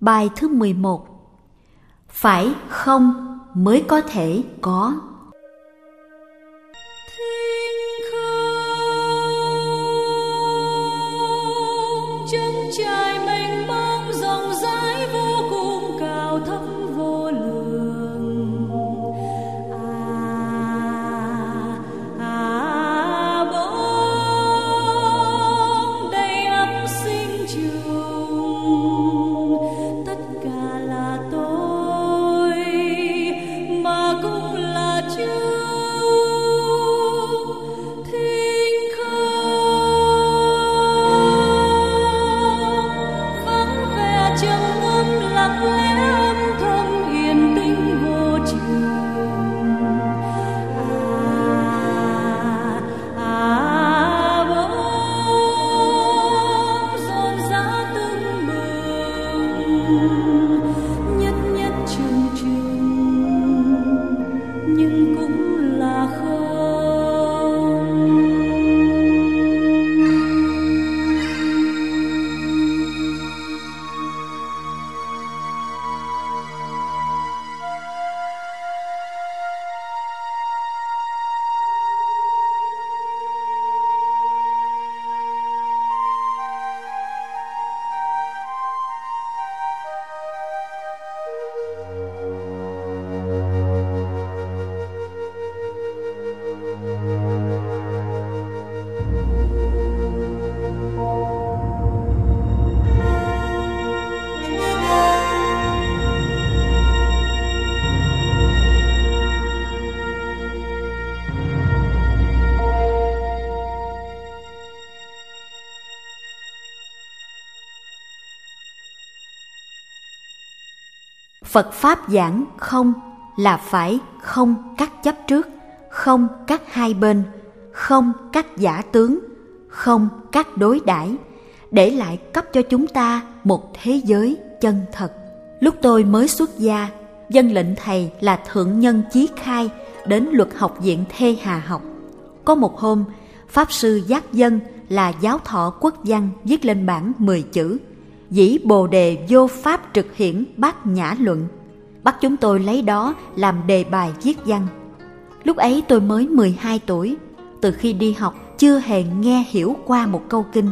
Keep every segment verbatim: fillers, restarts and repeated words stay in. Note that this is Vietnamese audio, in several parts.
Bài thứ mười một. Phải không mới có thể có. Thinh không chân trời mênh mông rộng rãi vô cùng cao thấp vô lượng. À, à, bóng đầy ắp sinh trùng, tất cả là tôi mà cũng là Chúa. Thinh không vắng vẻ trầm ngâm lặng lẽ âm thầm yên tĩnh vô trường. À, à, bóng rộn rã tưng bừng, nhất nhất trừng trừng nhưng cũng là không. Phật Pháp giảng không là phải không các chấp trước, không các hai bên, không các giả tướng, không các đối đãi, để lại cấp cho chúng ta một thế giới chân thật. Lúc tôi mới xuất gia, vâng lệnh thầy là Thượng Nhân Chí Khai đến Luật Học viện Thê Hà học. Có một hôm, Pháp Sư Giác Dân là giáo thọ quốc văn viết lên bảng mười chữ: Dĩ Bồ Đề vô pháp trực hiển bát nhã luận, bắt chúng tôi lấy đó làm đề bài viết văn. Lúc ấy tôi mới mười hai tuổi, từ khi đi học chưa hề nghe hiểu qua một câu kinh.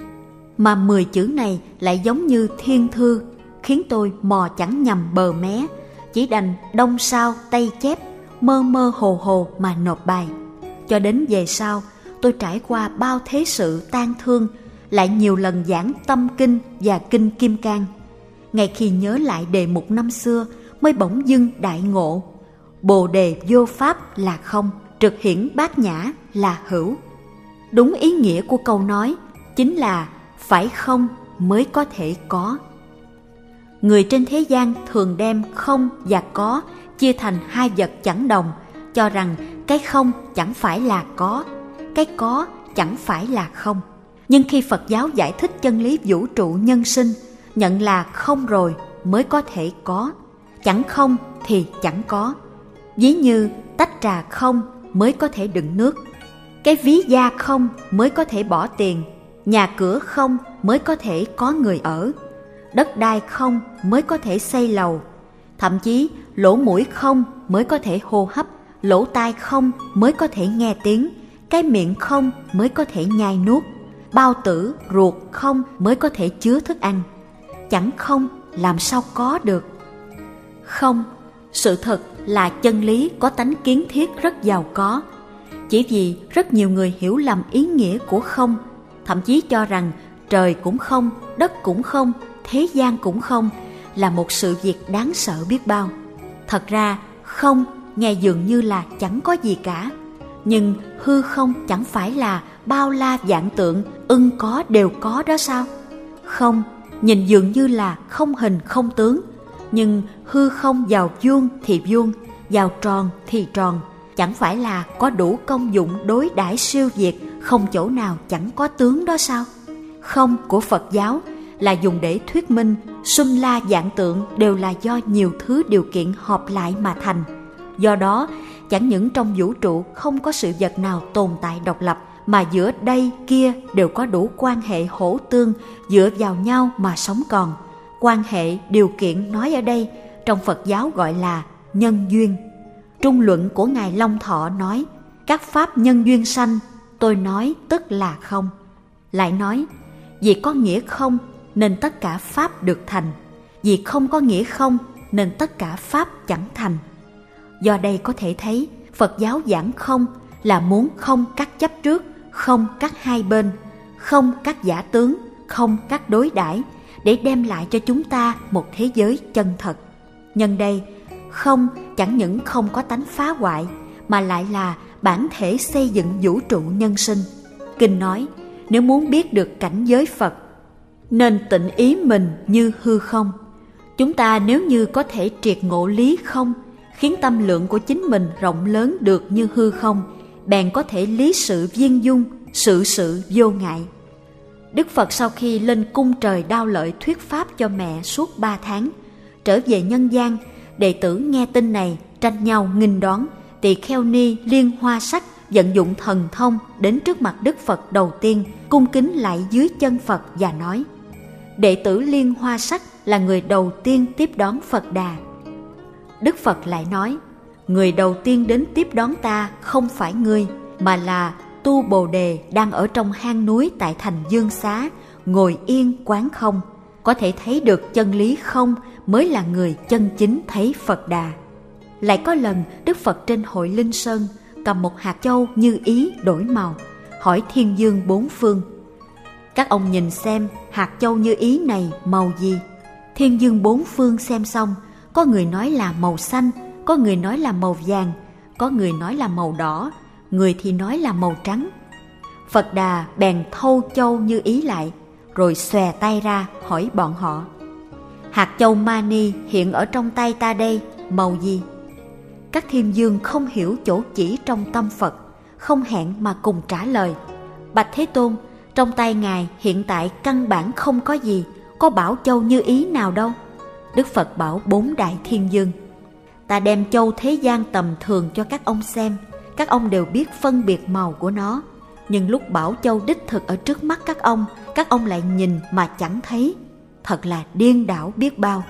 Mà mười chữ này lại giống như thiên thư, khiến tôi mò chẳng nhầm bờ mé, chỉ đành đông sao tây chép, mơ mơ hồ hồ mà nộp bài. Cho đến về sau, tôi trải qua bao thế sự tang thương, lại nhiều lần giảng tâm kinh và kinh Kim Cang. Ngay khi nhớ lại đề mục năm xưa, mới bỗng dưng đại ngộ: Bồ Đề vô pháp là không, trực hiển bát nhã là hữu. Đúng ý nghĩa của câu nói chính là phải không mới có thể có. Người trên thế gian thường đem không và có chia thành hai vật chẳng đồng, cho rằng cái không chẳng phải là có, cái có chẳng phải là không. Nhưng khi Phật giáo giải thích chân lý vũ trụ nhân sinh, nhận là không rồi mới có thể có, chẳng không thì chẳng có. Ví như tách trà không mới có thể đựng nước, cái ví da không mới có thể bỏ tiền, nhà cửa không mới có thể có người ở, đất đai không mới có thể xây lầu, thậm chí lỗ mũi không mới có thể hô hấp, lỗ tai không mới có thể nghe tiếng, cái miệng không mới có thể nhai nuốt, bao tử, ruột không mới có thể chứa thức ăn. Chẳng không làm sao có được. Không, sự thật là chân lý có tánh kiến thiết rất giàu có. Chỉ vì rất nhiều người hiểu lầm ý nghĩa của không, thậm chí cho rằng trời cũng không, đất cũng không, thế gian cũng không, là một sự việc đáng sợ biết bao. Thật ra không nghe dường như là chẳng có gì cả, nhưng hư không chẳng phải là bao la vạn tượng, ưng có đều có đó sao? Không nhìn dường như là không hình không tướng, nhưng hư không vào vuông thì vuông, vào tròn thì tròn, chẳng phải là có đủ công dụng đối đãi siêu việt, không chỗ nào chẳng có tướng đó sao? Không của Phật giáo là dùng để thuyết minh sum la vạn tượng đều là do nhiều thứ điều kiện hợp lại mà thành. Do đó, chẳng những trong vũ trụ không có sự vật nào tồn tại độc lập, mà giữa đây kia đều có đủ quan hệ hỗ tương, dựa vào nhau mà sống còn. Quan hệ, điều kiện nói ở đây trong Phật giáo gọi là nhân duyên. Trung luận của Ngài Long Thọ nói, các pháp nhân duyên sanh, tôi nói tức là không. Lại nói, vì có nghĩa không nên tất cả pháp được thành, vì không có nghĩa không nên tất cả pháp chẳng thành. Do đây có thể thấy Phật giáo giảng không là muốn không các chấp trước, không các hai bên, không các giả tướng, không các đối đãi, để đem lại cho chúng ta một thế giới chân thật. Nhân đây, không chẳng những không có tánh phá hoại, mà lại là bản thể xây dựng vũ trụ nhân sinh. Kinh nói, nếu muốn biết được cảnh giới Phật, nên tịnh ý mình như hư không. Chúng ta nếu như có thể triệt ngộ lý không, khiến tâm lượng của chính mình rộng lớn được như hư không, bèn có thể lý sự viên dung, sự sự vô ngại. Đức Phật sau khi lên cung trời Đao Lợi thuyết pháp cho mẹ suốt ba tháng, trở về nhân gian, đệ tử nghe tin này tranh nhau nghinh đoán. Tỳ Kheo Ni Liên Hoa Sắc vận dụng thần thông đến trước mặt Đức Phật đầu tiên, cung kính lạy dưới chân Phật và nói: đệ tử Liên Hoa Sắc là người đầu tiên tiếp đón Phật Đà. Đức Phật lại nói: người đầu tiên đến tiếp đón ta không phải ngươi, mà là Tu Bồ Đề đang ở trong hang núi tại thành Dương Xá, ngồi yên quán không. Có thể thấy được chân lý không mới là người chân chính thấy Phật Đà. Lại có lần Đức Phật trên hội Linh Sơn cầm một hạt châu như ý đổi màu, hỏi thiên dương bốn phương: các ông nhìn xem hạt châu như ý này màu gì? Thiên dương bốn phương xem xong, có người nói là màu xanh, có người nói là màu vàng, có người nói là màu đỏ, người thì nói là màu trắng. Phật Đà bèn thâu châu như ý lại, rồi xòe tay ra hỏi bọn họ: hạt châu Mani hiện ở trong tay ta đây màu gì? Các thiên dương không hiểu chỗ chỉ trong tâm Phật, không hẹn mà cùng trả lời: bạch Thế Tôn, trong tay Ngài hiện tại căn bản không có gì, có bảo châu như ý nào đâu. Đức Phật bảo bốn đại thiên dương: ta đem châu thế gian tầm thường cho các ông xem, các ông đều biết phân biệt màu của nó. Nhưng lúc bảo châu đích thực ở trước mắt các ông, các ông lại nhìn mà chẳng thấy. Thật là điên đảo biết bao.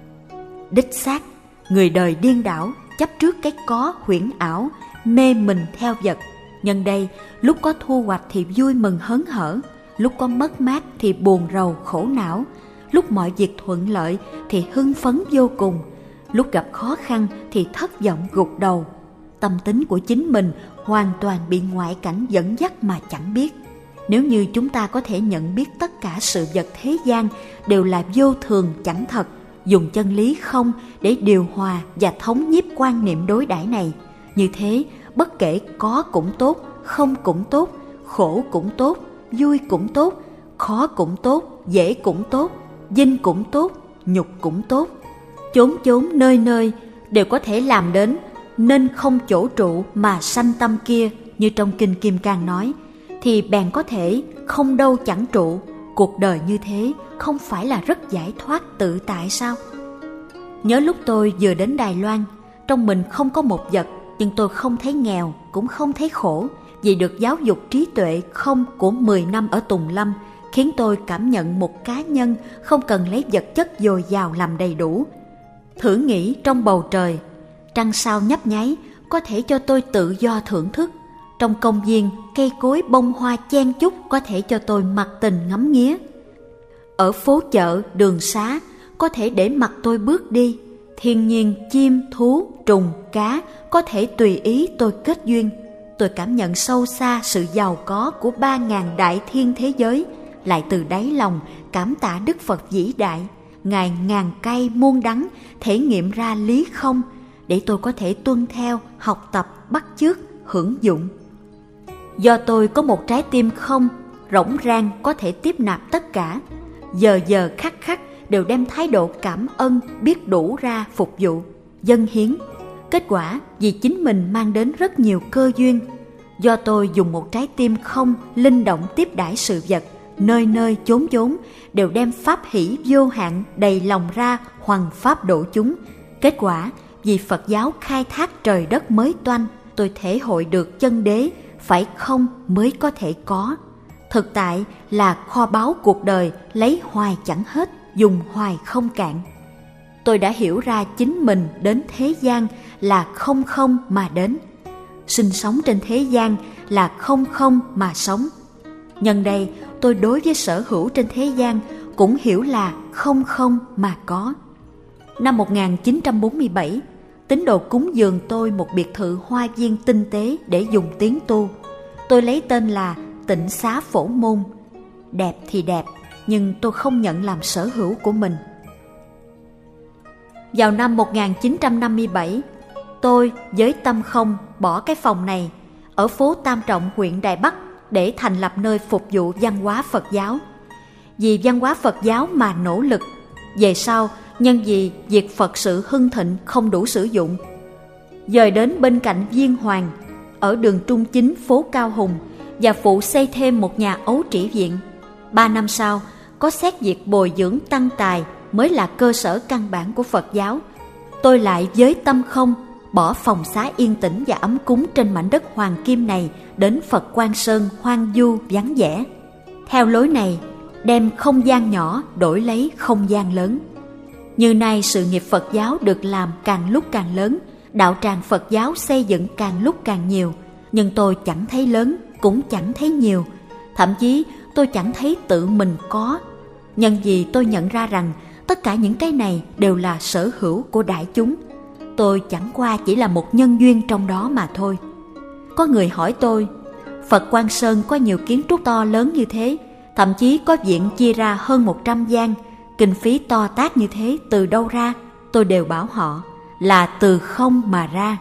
Đích xác, người đời điên đảo, chấp trước cái có huyễn ảo, mê mình theo vật. Nhân đây, lúc có thu hoạch thì vui mừng hớn hở, lúc có mất mát thì buồn rầu khổ não, lúc mọi việc thuận lợi thì hưng phấn vô cùng, lúc gặp khó khăn thì thất vọng gục đầu. Tâm tính của chính mình hoàn toàn bị ngoại cảnh dẫn dắt mà chẳng biết. Nếu như chúng ta có thể nhận biết tất cả sự vật thế gian đều là vô thường chẳng thật, dùng chân lý không để điều hòa và thống nhiếp quan niệm đối đãi này, như thế bất kể có cũng tốt, không cũng tốt, khổ cũng tốt, vui cũng tốt, khó cũng tốt, dễ cũng tốt, vinh cũng tốt, nhục cũng tốt, chốn chốn nơi nơi đều có thể làm đến nên không chỗ trụ mà sanh tâm kia, như trong Kinh Kim Cang nói, thì bèn có thể không đâu chẳng trụ. Cuộc đời như thế không phải là rất giải thoát tự tại sao? Nhớ lúc tôi vừa đến Đài Loan, trong mình không có một vật, nhưng tôi không thấy nghèo, cũng không thấy khổ, vì được giáo dục trí tuệ không của mười năm ở Tùng Lâm, khiến tôi cảm nhận một cá nhân không cần lấy vật chất dồi dào làm đầy đủ. Thử nghĩ trong bầu trời, trăng sao nhấp nháy có thể cho tôi tự do thưởng thức. Trong công viên, cây cối bông hoa chen chúc có thể cho tôi mặc tình ngắm nghía. Ở phố chợ, đường xá, có thể để mặc tôi bước đi. Thiên nhiên, chim, thú, trùng, cá có thể tùy ý tôi kết duyên. Tôi cảm nhận sâu xa sự giàu có của ba ngàn đại thiên thế giới, lại từ đáy lòng cảm tạ Đức Phật vĩ đại. Ngài ngàn cay muôn đắng thể nghiệm ra lý không, để tôi có thể tuân theo, học tập, bắt chước, hưởng dụng. Do tôi có một trái tim không, rỗng rang có thể tiếp nạp tất cả, giờ giờ khắc khắc đều đem thái độ cảm ơn biết đủ ra phục vụ, dâng hiến. Kết quả vì chính mình mang đến rất nhiều cơ duyên. Do tôi dùng một trái tim không linh động tiếp đãi sự vật, nơi nơi chốn chốn đều đem pháp hỷ vô hạn đầy lòng ra hoằng pháp độ chúng. Kết quả vì Phật giáo khai thác trời đất mới toanh, tôi thể hội được chân đế phải không mới có thể có. Thực tại là kho báu cuộc đời lấy hoài chẳng hết, dùng hoài không cạn. Tôi đã hiểu ra chính mình đến thế gian là không không mà đến, sinh sống trên thế gian là không không mà sống. Nhân đây tôi đối với sở hữu trên thế gian cũng hiểu là không không mà có. Năm một nghìn chín trăm bốn mươi bảy, tín đồ cúng dường tôi một biệt thự hoa viên tinh tế để dùng tiến tu. Tôi lấy tên là Tịnh Xá Phổ Môn. Đẹp thì đẹp, nhưng tôi không nhận làm sở hữu của mình. Vào năm một nghìn chín trăm năm mươi bảy, tôi với tâm không bỏ cái phòng này ở phố Tam Trọng, huyện Đài Bắc để thành lập nơi phục vụ văn hóa Phật giáo. Vì văn hóa Phật giáo mà nỗ lực, về sau nhân vì việc Phật sự hưng thịnh không đủ sử dụng, dời đến bên cạnh Viên Hoàng ở đường Trung Chính, phố Cao Hùng và phụ xây thêm một nhà ấu trĩ viện. Ba năm sau, có xét việc bồi dưỡng tăng tài mới là cơ sở căn bản của Phật giáo. Tôi lại với tâm không bỏ phòng xá yên tĩnh và ấm cúng trên mảnh đất hoàng kim này đến Phật Quang Sơn hoang vu vắng vẻ. Theo lối này, đem không gian nhỏ đổi lấy không gian lớn. Như nay sự nghiệp Phật giáo được làm càng lúc càng lớn, đạo tràng Phật giáo xây dựng càng lúc càng nhiều, nhưng tôi chẳng thấy lớn, cũng chẳng thấy nhiều, thậm chí tôi chẳng thấy tự mình có. Nhân vì tôi nhận ra rằng tất cả những cái này đều là sở hữu của đại chúng, tôi chẳng qua chỉ là một nhân duyên trong đó mà thôi. Có người hỏi tôi, Phật Quang Sơn có nhiều kiến trúc to lớn như thế, thậm chí có viện chia ra hơn một trăm gian, kinh phí to tát như thế từ đâu ra? Tôi đều bảo họ là từ không mà ra.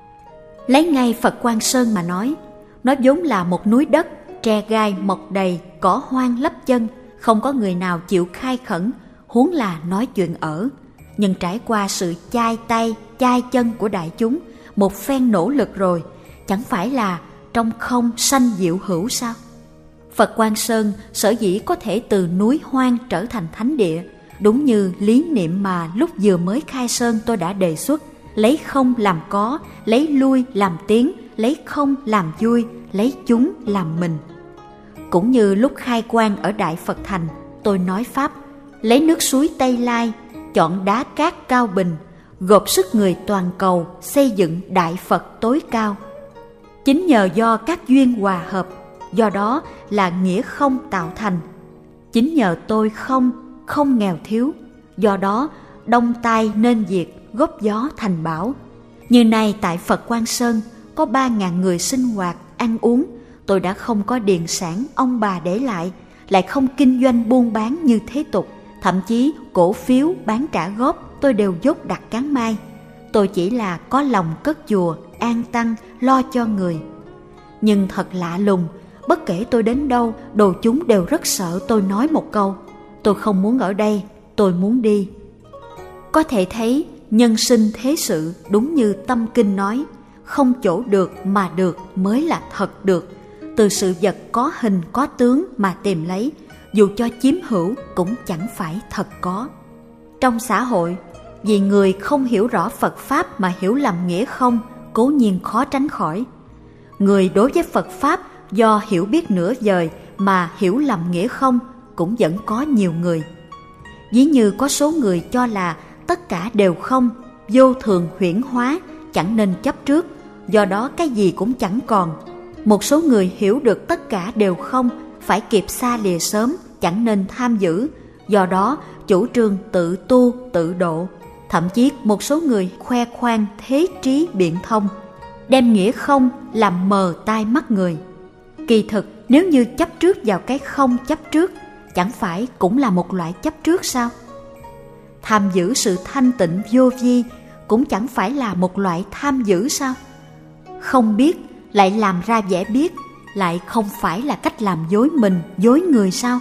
Lấy ngay Phật Quang Sơn mà nói, nó vốn là một núi đất, tre gai mọc đầy, cỏ hoang lấp chân, không có người nào chịu khai khẩn, huống là nói chuyện ở. Nhưng trải qua sự chai tay, chai chân của đại chúng, một phen nỗ lực rồi, chẳng phải là trong không sanh diệu hữu sao? Phật Quang Sơn sở dĩ có thể từ núi hoang trở thành thánh địa, đúng như lý niệm mà lúc vừa mới khai sơn tôi đã đề xuất, lấy không làm có, lấy lui làm tiến, lấy không làm vui, lấy chúng làm mình. Cũng như lúc khai quang ở Đại Phật Thành, tôi nói pháp, lấy nước suối Tây Lai, chọn đá cát cao bình, gộp sức người toàn cầu xây dựng Đại Phật tối cao. Chính nhờ do các duyên hòa hợp, do đó là nghĩa không tạo thành. Chính nhờ tôi không, không nghèo thiếu, do đó đông tai nên diệt, góp gió thành bão. Như nay tại Phật Quang Sơn có ba ngàn người sinh hoạt, ăn uống, tôi đã không có điền sản ông bà để lại, lại không kinh doanh buôn bán như thế tục, thậm chí cổ phiếu bán trả góp tôi đều dốt đặt cán mai. Tôi chỉ là có lòng cất chùa, an tăng, lo cho người. Nhưng thật lạ lùng, bất kể tôi đến đâu, đồ chúng đều rất sợ tôi nói một câu, tôi không muốn ở đây, tôi muốn đi. Có thể thấy nhân sinh thế sự đúng như Tâm Kinh nói, không chỗ được mà được mới là thật được. Từ sự vật có hình có tướng mà tìm lấy, dù cho chiếm hữu cũng chẳng phải thật có. Trong xã hội, vì người không hiểu rõ Phật Pháp mà hiểu lầm nghĩa không, cố nhiên khó tránh khỏi. Người đối với Phật Pháp do hiểu biết nửa vời mà hiểu lầm nghĩa không cũng vẫn có nhiều người. Ví như có số người cho là tất cả đều không, vô thường huyễn hóa, chẳng nên chấp trước, do đó cái gì cũng chẳng còn. Một số người hiểu được tất cả đều không, phải kịp xa lìa sớm, chẳng nên tham giữ, do đó chủ trương tự tu tự độ. Thậm chí một số người khoe khoang thế trí biện thông, đem nghĩa không làm mờ tai mắt người. Kỳ thực nếu như chấp trước vào cái không chấp trước, chẳng phải cũng là một loại chấp trước sao? Tham giữ sự thanh tịnh vô vi cũng chẳng phải là một loại tham giữ sao? Không biết lại làm ra vẻ biết, lại không phải là cách làm dối mình, dối người sao?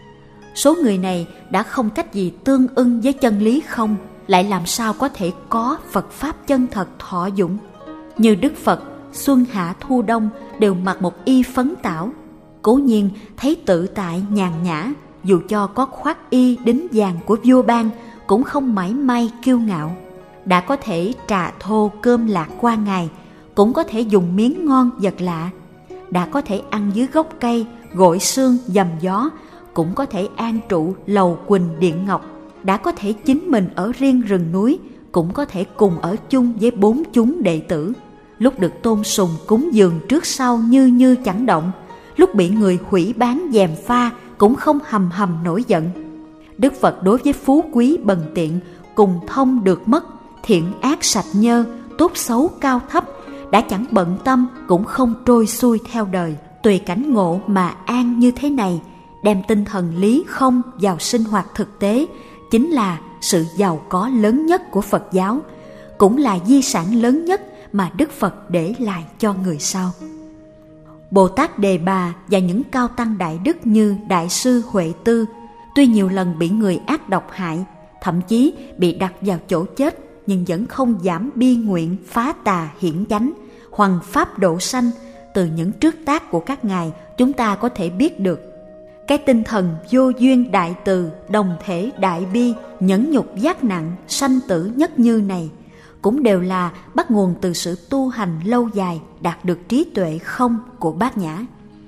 Số người này đã không cách gì tương ưng với chân lý không, lại làm sao có thể có Phật Pháp chân thật thọ dụng? Như Đức Phật, xuân hạ thu đông đều mặc một y phấn tảo, cố nhiên thấy tự tại nhàn nhã, dù cho có khoác y đính vàng của vua ban cũng không mảy may kiêu ngạo. Đã có thể trà thô cơm lạc qua ngày, cũng có thể dùng miếng ngon vật lạ. Đã có thể ăn dưới gốc cây, gội xương dầm gió, cũng có thể an trụ lầu quỳnh điện ngọc, đã có thể chính mình ở riêng rừng núi, cũng có thể cùng ở chung với bốn chúng đệ tử. Lúc được tôn sùng cúng dường trước sau như như chẳng động, lúc bị người hủy bán gièm pha cũng không hầm hầm nổi giận. Đức Phật đối với phú quý bần tiện, cùng thông được mất, thiện ác sạch nhơ, tốt xấu cao thấp, đã chẳng bận tâm cũng không trôi xuôi theo đời, tùy cảnh ngộ mà an như thế này. Đem tinh thần lý không vào sinh hoạt thực tế chính là sự giàu có lớn nhất của Phật giáo, cũng là di sản lớn nhất mà Đức Phật để lại cho người sau. Bồ Tát Đề Bà và những cao tăng đại đức như Đại sư Huệ Tư, tuy nhiều lần bị người ác độc hại, thậm chí bị đặt vào chỗ chết, nhưng vẫn không giảm bi nguyện phá tà hiển chánh, hoằng pháp độ sanh. Từ những trước tác của các ngài, chúng ta có thể biết được cái tinh thần vô duyên đại từ, đồng thể đại bi, nhẫn nhục giác nặng, sanh tử nhất như này, cũng đều là bắt nguồn từ sự tu hành lâu dài, đạt được trí tuệ không của Bát Nhã.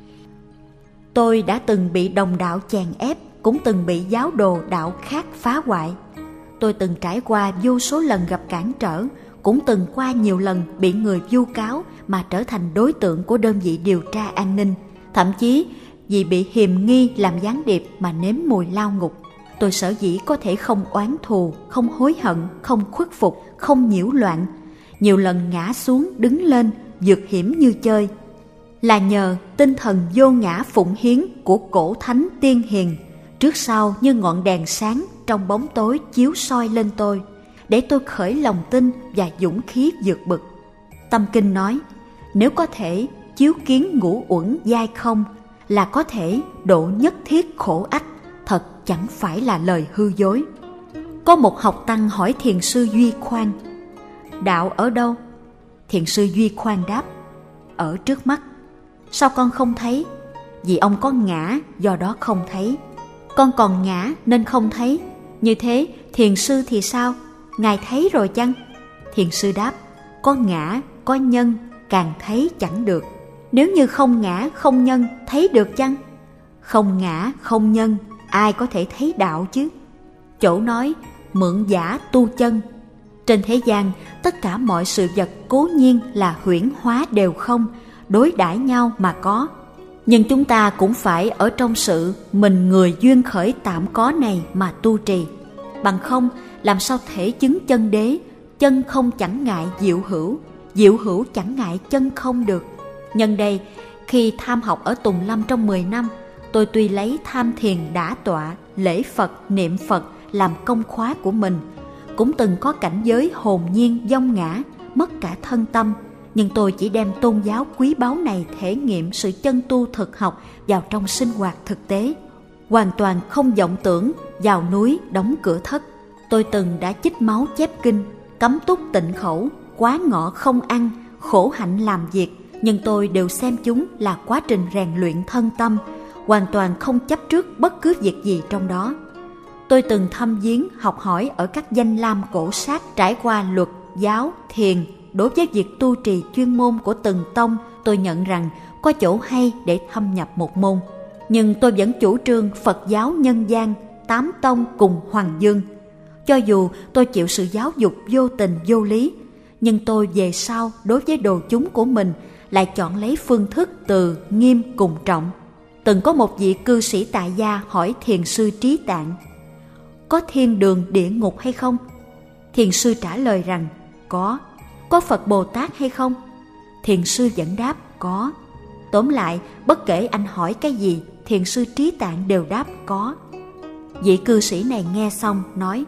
Tôi đã từng bị đồng đạo chèn ép, cũng từng bị giáo đồ đạo khác phá hoại. Tôi từng trải qua vô số lần gặp cản trở, cũng từng qua nhiều lần bị người vu cáo mà trở thành đối tượng của đơn vị điều tra an ninh, thậm chí vì bị hiềm nghi làm gián điệp mà nếm mùi lao ngục. Tôi sở dĩ có thể không oán thù, không hối hận, không khuất phục, không nhiễu loạn, nhiều lần ngã xuống đứng lên, vượt hiểm như chơi, là nhờ tinh thần vô ngã phụng hiến của cổ thánh tiên hiền, trước sau như ngọn đèn sáng trong bóng tối chiếu soi lên tôi, để tôi khởi lòng tin và dũng khí vượt bực. Tâm Kinh nói, nếu có thể chiếu kiến ngũ uẩn giai không, là có thể độ nhất thiết khổ ách, thật chẳng phải là lời hư dối. Có một học tăng hỏi thiền sư Duy Khoan, đạo ở đâu? Thiền sư Duy Khoan đáp, ở trước mắt. Sao con không thấy? Vì ông có ngã, do đó không thấy. Con còn ngã nên không thấy. Như thế thiền sư thì sao? Ngài thấy rồi chăng? Thiền sư đáp, có ngã, có nhân, càng thấy chẳng được. Nếu như không ngã, không nhân, thấy được chăng? Không ngã, không nhân, ai có thể thấy đạo chứ? Chỗ nói, mượn giả tu chân. Trên thế gian, tất cả mọi sự vật cố nhiên là huyễn hóa đều không, đối đãi nhau mà có. Nhưng chúng ta cũng phải ở trong sự mình người duyên khởi tạm có này mà tu trì. Bằng không, làm sao thể chứng chân đế, chân không chẳng ngại diệu hữu, diệu hữu chẳng ngại chân không được. Nhân đây, khi tham học ở Tùng Lâm trong mười năm, tôi tuy lấy tham thiền đả tọa, lễ Phật, niệm Phật làm công khóa của mình, cũng từng có cảnh giới hồn nhiên vong ngã, mất cả thân tâm, nhưng tôi chỉ đem tôn giáo quý báu này thể nghiệm sự chân tu thực học vào trong sinh hoạt thực tế, hoàn toàn không vọng tưởng vào núi đóng cửa thất. Tôi từng đã chích máu chép kinh, cấm túc tịnh khẩu, quá ngọ không ăn, khổ hạnh làm việc, nhưng tôi đều xem chúng là quá trình rèn luyện thân tâm, hoàn toàn không chấp trước bất cứ việc gì trong đó. Tôi từng thăm viếng học hỏi ở các danh lam cổ sát, trải qua luật, giáo, thiền. Đối với việc tu trì chuyên môn của từng tông, tôi nhận rằng có chỗ hay để thâm nhập một môn. Nhưng tôi vẫn chủ trương Phật giáo nhân gian, tám tông cùng Hoàng Dương. Cho dù tôi chịu sự giáo dục vô tình vô lý, nhưng tôi về sau đối với đồ chúng của mình lại chọn lấy phương thức từ nghiêm cùng trọng. Từng có một vị cư sĩ tại gia hỏi thiền sư Trí Tạng, có thiên đường địa ngục hay không? Thiền sư trả lời rằng có. Có Phật Bồ Tát hay không? Thiền sư vẫn đáp có. Tóm lại, bất kể anh hỏi cái gì, thiền sư Trí Tạng đều đáp có. Vị cư sĩ này nghe xong nói,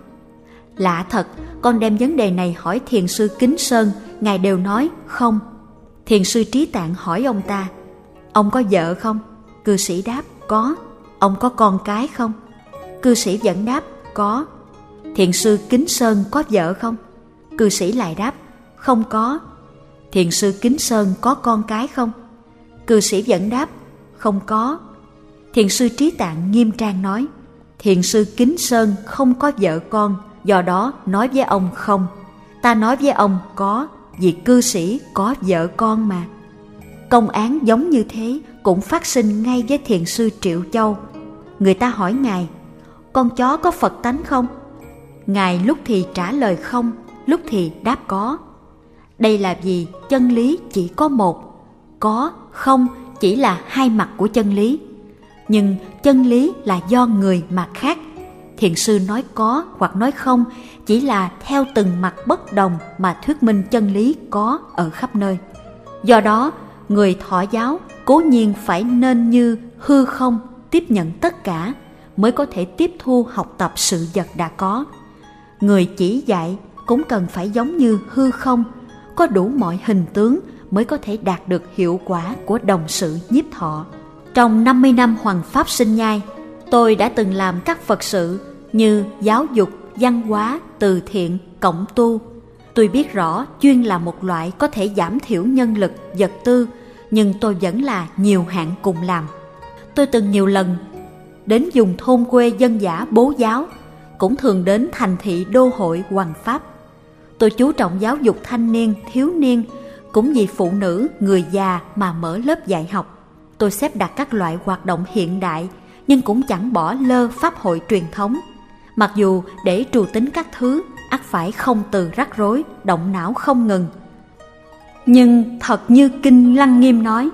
lạ thật, con đem vấn đề này hỏi thiền sư Kính Sơn, ngài đều nói không. Thiền sư Trí Tạng hỏi ông ta, ông có vợ không? Cư sĩ đáp có. Ông có con cái không? Cư sĩ vẫn đáp có. Thiền sư Kính Sơn có vợ không? Cư sĩ lại đáp không có. Thiền sư Kính Sơn có con cái không? Cư sĩ vẫn đáp không có. Thiền sư Trí Tạng nghiêm trang nói, thiền sư Kính Sơn không có vợ con, do đó nói với ông không. Ta nói với ông có, vì cư sĩ có vợ con mà. Công án giống như thế cũng phát sinh ngay với thiền sư Triệu Châu. Người ta hỏi ngài, con chó có Phật tánh không? Ngài lúc thì trả lời không, lúc thì đáp có. Đây là vì chân lý chỉ có một, có, không chỉ là hai mặt của chân lý. Nhưng chân lý là do người mà khác. Thiền sư nói có hoặc nói không chỉ là theo từng mặt bất đồng mà thuyết minh chân lý có ở khắp nơi. Do đó, người Thọ giáo cố nhiên phải nên như hư không, tiếp nhận tất cả mới có thể tiếp thu học tập sự vật đã có. Người chỉ dạy cũng cần phải giống như hư không, có đủ mọi hình tướng mới có thể đạt được hiệu quả của đồng sự nhiếp thọ. Trong năm mươi năm hoằng pháp sinh nhai, tôi đã từng làm các Phật sự như giáo dục, văn hóa, từ thiện, cộng tu. Tôi biết rõ chuyên là một loại có thể giảm thiểu nhân lực, vật tư, nhưng tôi vẫn là nhiều hạng cùng làm. Tôi từng nhiều lần đến vùng thôn quê dân dã bố giáo, cũng thường đến thành thị đô hội hoằng pháp. Tôi chú trọng giáo dục thanh niên, thiếu niên, cũng vì phụ nữ, người già mà mở lớp dạy học. Tôi xếp đặt các loại hoạt động hiện đại, nhưng cũng chẳng bỏ lơ pháp hội truyền thống. Mặc dù để trù tính các thứ, ắt phải không từ rắc rối, động não không ngừng. Nhưng thật như Kinh Lăng Nghiêm nói: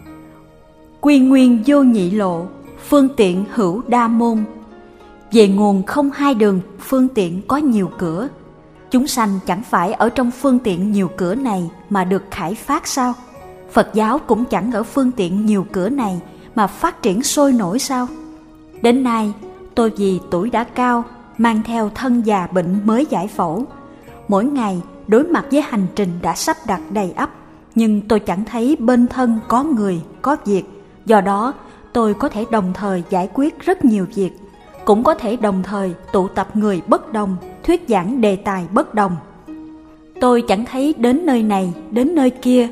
quy nguyên vô nhị lộ, phương tiện hữu đa môn. Về nguồn không hai đường, phương tiện có nhiều cửa. Chúng sanh chẳng phải ở trong phương tiện nhiều cửa này mà được khải phát sao? Phật giáo cũng chẳng ở phương tiện nhiều cửa này mà phát triển sôi nổi sao? Đến nay, tôi vì tuổi đã cao, mang theo thân già bệnh mới giải phẫu. Mỗi ngày đối mặt với hành trình đã sắp đặt đầy ắp, nhưng tôi chẳng thấy bên thân có người, có việc. Do đó, tôi có thể đồng thời giải quyết rất nhiều việc, cũng có thể đồng thời tụ tập người bất đồng, thuyết giảng đề tài bất đồng. Tôi chẳng thấy đến nơi này, đến nơi kia.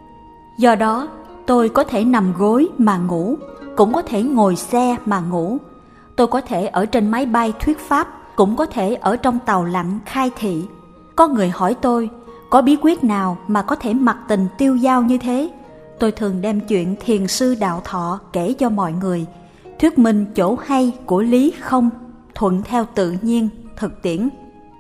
Do đó, tôi có thể nằm gối mà ngủ, cũng có thể ngồi xe mà ngủ. Tôi có thể ở trên máy bay thuyết pháp, cũng có thể ở trong tàu lặn khai thị. Có người hỏi tôi, có bí quyết nào mà có thể mặc tình tiêu dao như thế? Tôi thường đem chuyện thiền sư Đạo Thọ kể cho mọi người, thuyết minh chỗ hay của lý không, thuận theo tự nhiên, thực tiễn.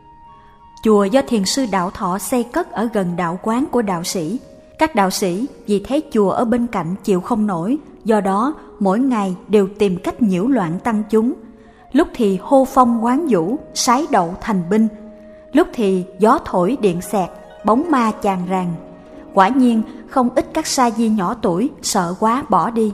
Chùa do thiền sư Đạo Thọ xây cất ở gần đạo quán của đạo sĩ. Các đạo sĩ vì thấy chùa ở bên cạnh chịu không nổi, do đó mỗi ngày đều tìm cách nhiễu loạn tăng chúng. Lúc thì hô phong hoán vũ, sái đậu thành binh, lúc thì gió thổi điện xẹt, bóng ma chàng ràng. Quả nhiên không ít các sa di nhỏ tuổi sợ quá bỏ đi.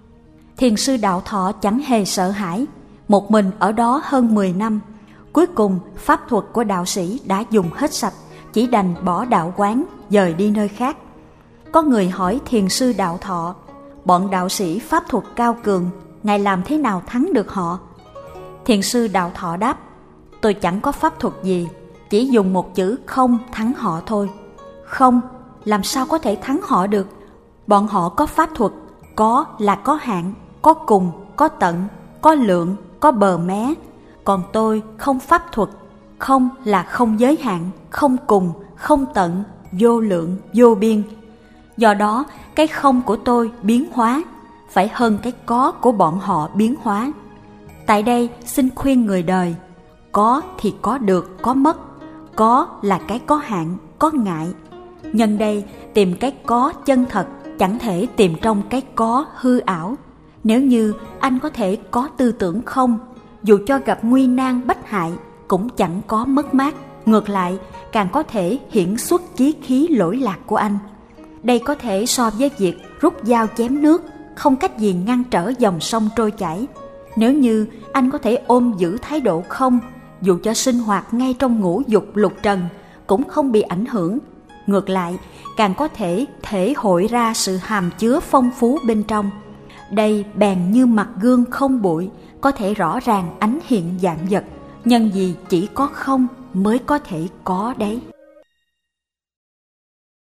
Thiền sư Đạo Thọ chẳng hề sợ hãi, một mình ở đó hơn mười năm. Cuối cùng pháp thuật của đạo sĩ đã dùng hết sạch, chỉ đành bỏ đạo quán, dời đi nơi khác. Có người hỏi thiền sư Đạo Thọ, bọn đạo sĩ pháp thuật cao cường, ngài làm thế nào thắng được họ? Thiền sư Đạo Thọ đáp, tôi chẳng có pháp thuật gì, chỉ dùng một chữ không thắng họ thôi. Không, làm sao có thể thắng họ được? Bọn họ có pháp thuật, có là có hạn, có cùng, có tận, có lượng, có bờ mé. Còn tôi không pháp thuật, không là không giới hạn, không cùng, không tận, vô lượng, vô biên. Do đó, cái không của tôi biến hóa, phải hơn cái có của bọn họ biến hóa. Tại đây xin khuyên người đời, có thì có được, có mất. Có là cái có hạn, có ngại. Nhân đây tìm cái có chân thật, chẳng thể tìm trong cái có hư ảo. Nếu như anh có thể có tư tưởng không, dù cho gặp nguy nan bách hại cũng chẳng có mất mát, ngược lại càng có thể hiển xuất chí khí lỗi lạc của anh. Đây có thể so với việc rút dao chém nước, không cách gì ngăn trở dòng sông trôi chảy. Nếu như anh có thể ôm giữ thái độ không, dù cho sinh hoạt ngay trong ngũ dục lục trần cũng không bị ảnh hưởng, ngược lại càng có thể thể hội ra sự hàm chứa phong phú bên trong. Đây bèn như mặt gương không bụi, có thể rõ ràng ánh hiện vạn vật, nhân gì chỉ có không mới có thể có đấy.